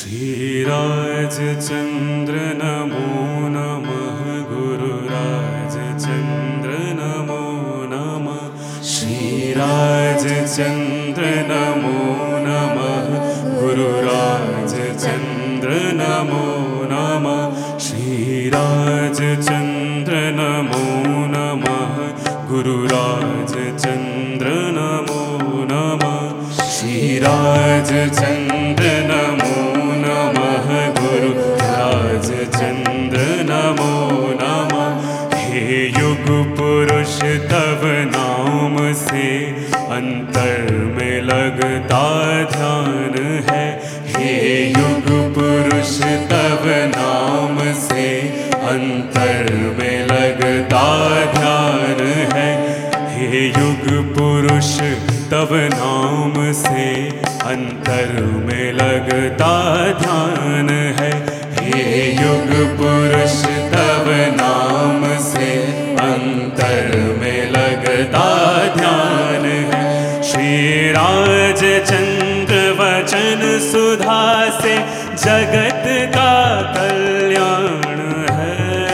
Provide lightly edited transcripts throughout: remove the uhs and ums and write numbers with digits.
श्रीराजचन्द्र नमो नमः गुरुराजचन्द्र नमो नमः श्रीराजचन्द्र नमो नमः गुरुराजचन्द्र नमो नमः श्रीराजचन्द्र नमो नमः गुरुराजचन्द्र नमो नमः श्रीराजचन्द्र नमो नमः गुरुराजचन्द्र नमो नमः। हे युग पुरुष तव नाम से अंतर में लगता ध्यान है। हे युग पुरुष तव नाम से अंतर में लगता ध्यान है। हे युग पुरुष तव नाम से अंतर में लगता ध्यान है। हे युग पुरुष तव नाम से अंतर में लगता ध्यान है। श्री राजचंद्र वचन सुधा से जगत का कल्याण है।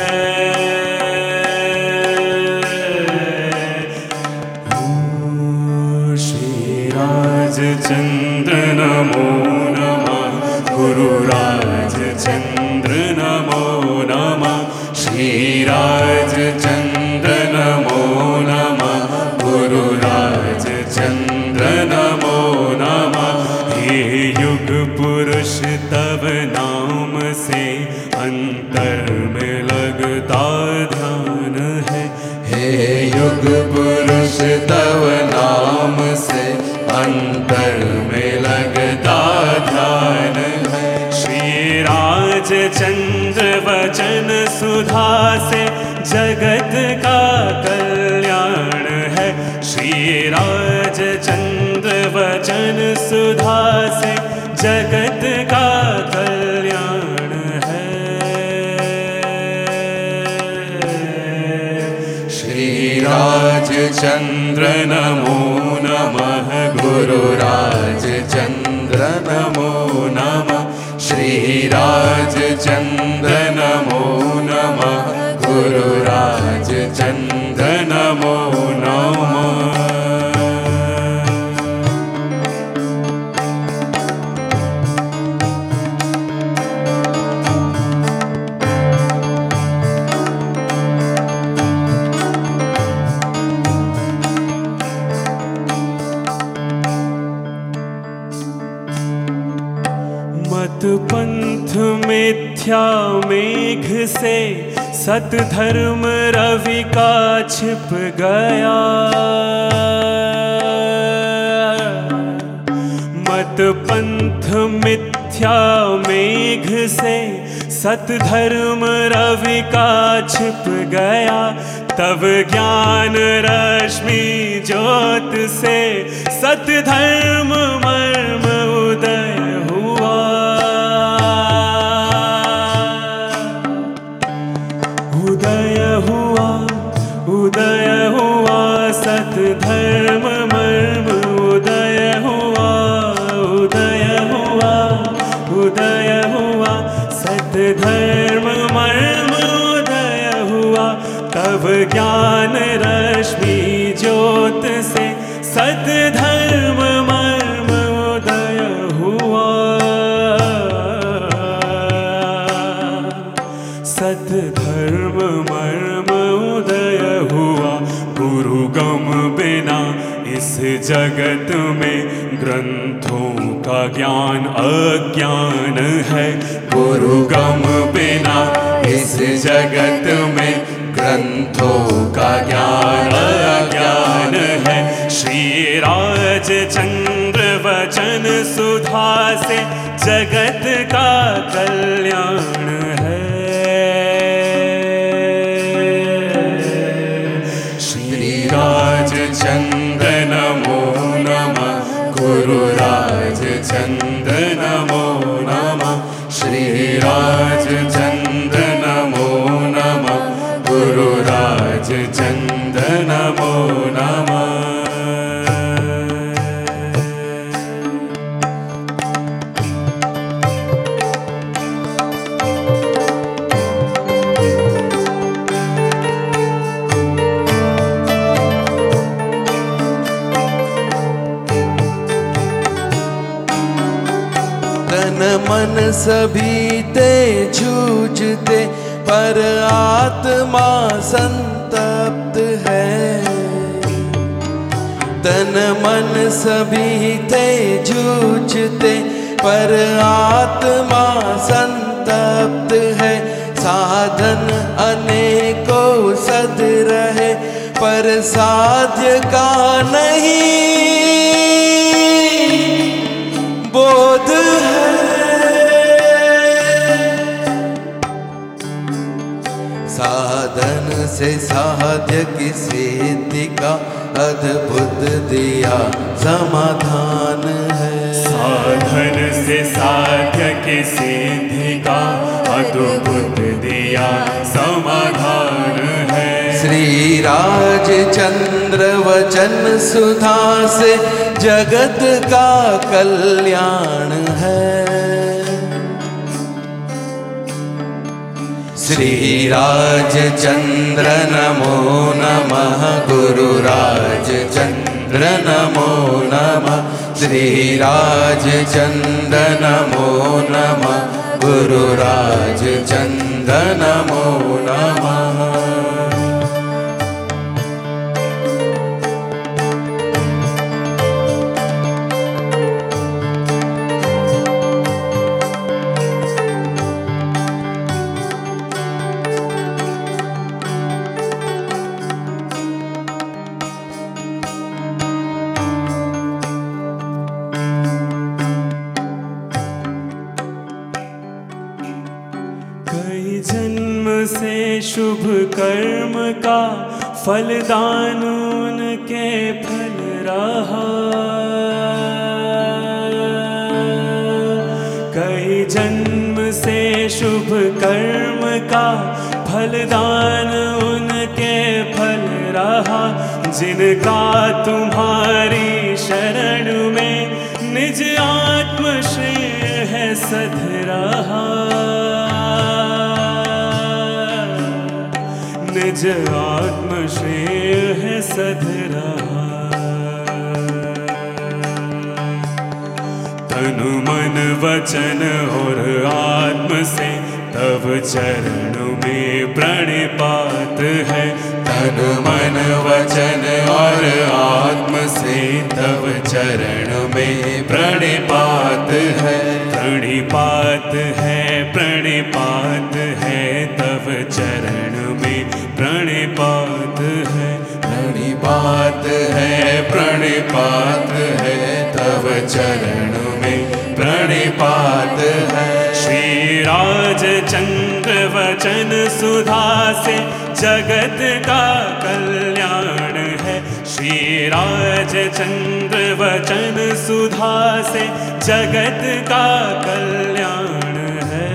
राजचन्द्र नमो नमः गुरुराजचन्द्र नमो नमः श्रीराजचन्द्र नमो नमः गुरुराजचन्द्र नमो नमः। हे युग पुरुष तव नाम से अंतर में लगता ध्यान है। हे युग पुरुष तव नाम से अंतर में लगता ध्यान है। श्री राजचंद्र वचन सुधा से जगत का कल्याण है। श्री राजचंद्र वचन सुधा से जगत का कल्याण है। श्री राजचंद्र नमो नमः गुरुराजचन्द्र नमो नमः श्रीराजचन्द्र नमो नमः गुरुराजचन्द्र नमो नमः। मत पंथ मिथ्या मेघ से सत धर्म रवि का छिप गया। मत पंथ मिथ्या मेघ से सत धर्म रवि का छिप गया। तब ज्ञान रश्मि ज्योत से सत धर्म मर्म उदय हुआ। उदय हुआ उदय हुआ सत धर्म मर्म उदय हुआ। उदय हुआ उदय हुआ सत धर्म मर्म उदय हुआ। तब ज्ञान रश्मि ज्योत से सत धर्म मर्म उदय हुआ। सत धर्म मर्म उदय हुआ। गुरु गम बिना इस जगत में ग्रंथों का ज्ञान अज्ञान है। गुरु गम बिना इस जगत में ग्रंथों का ज्ञान अज्ञान है। श्री राजचंद्र वचन सुधा से जगत का कल्याण है। श्री राजचंद्र नमो नमः गुरुराजचन्द्र नमो नमः श्रीराजचन्द्र नमो नमः गुरुराजचन्द्र नमो नमः। मन सभी ते जूझते, पर आत्मा संतप्त है। तन मन सभी ते जूझते, पर आत्मा संतप्त है। साधन अनेकों सद रहे, पर साध्य का नहीं बोध है। साधन से साध्य की सिद्धि का अद्भुत दिया समाधान है। साधन से साध्य की सिद्धि का अद्भुत दिया समाधान है। श्री राजचंद्र वचन सुधा से जगत का कल्याण है। श्री राजचंद्र नमो नमः, गुरु राजचंद्र नमो नमः। श्री राजचंद्र नमो नमः, गुरु राजचंद्र नमो नमः। कई जन्म से शुभ कर्म का फलदान उनके फल रहा। कई जन्म से शुभ कर्म का फलदान उनके फल रहा। जिनका तुम्हारी शरण में निज आत्मश्रेय है सध रहा। निज आत्मश्रेय है सध रहा। तनु मन वचन और आत्म से तब चरण में प्रणिपात है। तनु मन वचन और आत्म से तब चरण में प्रणिपात है। प्रणिपात है, प्रणिपात है, तब चरण में प्रणिपात है। प्रणिपात है, प्रणिपात है, तब चरण में प्रणिपात है। श्री राजचंद्र वचन सुधा से जगत का कल्याण है। श्री राजचंद्र वचन सुधा से जगत का कल्याण है।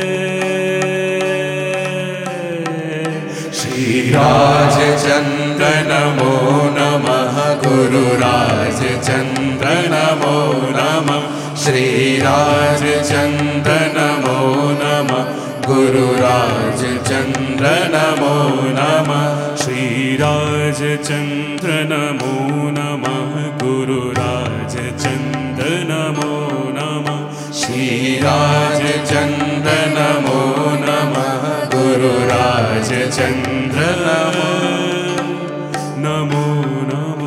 श्री राजचंद्र नमो नमः, गुरु राजचंद्र नमो नमः। श्री राजचंद्र नमो नमः, गुरु राजचंद्र नमो नमः। श्री राजचंद्र नमो नमः, गुरु राजचंद्र नमो नमः। श्री राजचंद्र नमो नमः, गुरु राजचंद्र नमो नमः।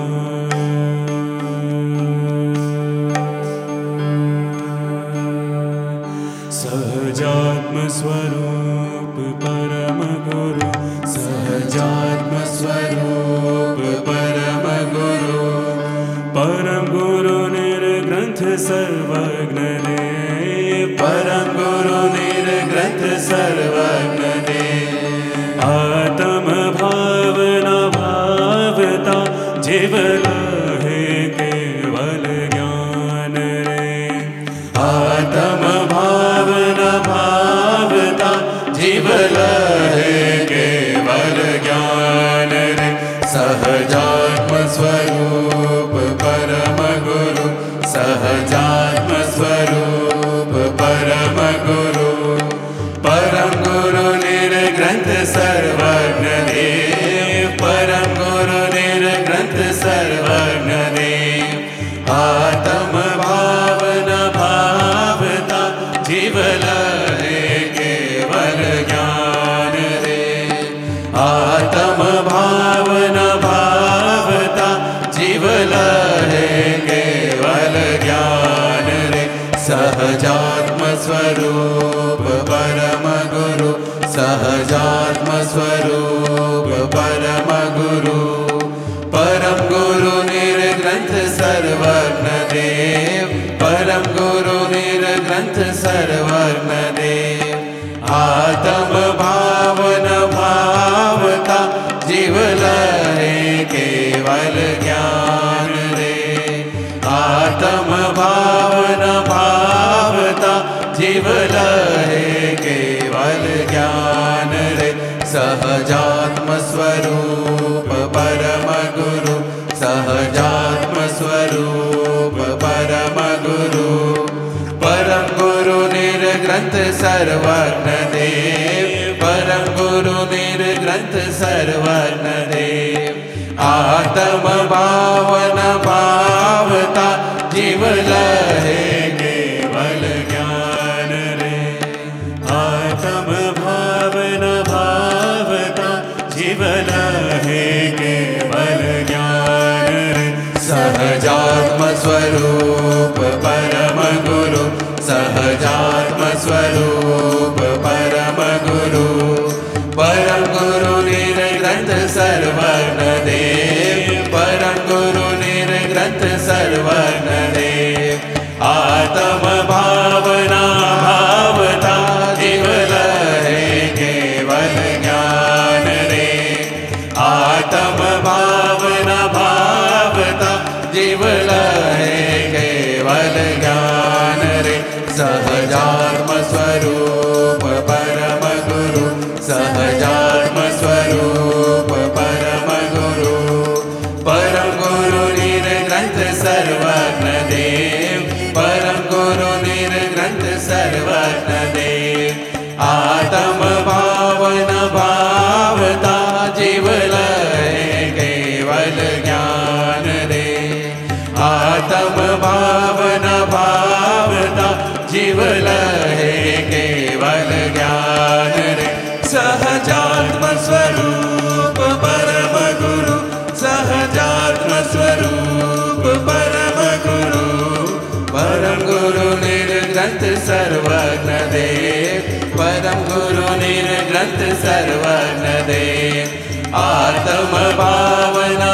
सहजात्म स्वरूप परम गुरु, सहजात्म स्वरूप परम गुरु। परम गुरु निर्ग्रंथ सर्वज्ञ देव। परम गुरु निर्ग्रंथ सर्वज्ञ देव। आत्म भावना भावता जीवला है केवल ज्ञान रे। आत्म भावना भावता जीवला है केवल ज्ञान रे। सहजात्म स्वरूप परम गुरु, सहजात्म स्वरूप परम गुरु। परम गुरु निर्ग्रंथ सर्वज्ञ देव। परम गुरु निर्ग्रंथ सर्वज्ञ देव। आत्म भावना भावता जीव सर्वज्ञ देव परम गुरु निर्ग्रंथ सर्वज्ञ देव आत्म भावन भावता जीव लहे केवल ज्ञान रे आत्म भावन भावता जीव लहे केवल ज्ञान रे सहजात्म स्वरूप परम गुरु सहजात्म स्वरूप परम गुरु निर्ग्रंथ सर्वज्ञ देव परम गुरु निर्ग्रंथ सर्वज्ञ देव आत्म भावन भावता जीव लहे केवल ज्ञान रे आत्म भावन भावता जीव लहे केवल ज्ञान रे सहजात्म स्वरूप परम गुरु सहजात्म स्वरूप परम गुरु निर्ग्रंथ सर्वज्ञ देव परम गुरु निर्ग्रंथ सर्वज्ञ देव आत्म भावना भावता जीव लहे केवल ज्ञान रे आत्म भावना भावता जीव लहे केवल ज्ञान रे सहजात्म स्वरूप परम गुरु सहजात्म स्वरूप परम गुरु निर्ग्रंथ सर्वज्ञ देव परम गुरु निर्ग्रंथ सर्वज्ञ देव आत्म भावन भावता जीव लहे केवल ज्ञान रे आत्म भावन भावता जीव लहे केवल ज्ञान रे सहजात्म स्वरूप परम गुरु सहजात्म स्वरूप परम गुरु निर्ग्रंथ सर्वज्ञ देव परम गुरु निर्ग्रंथ सर्वज्ञ देव आत्म भावना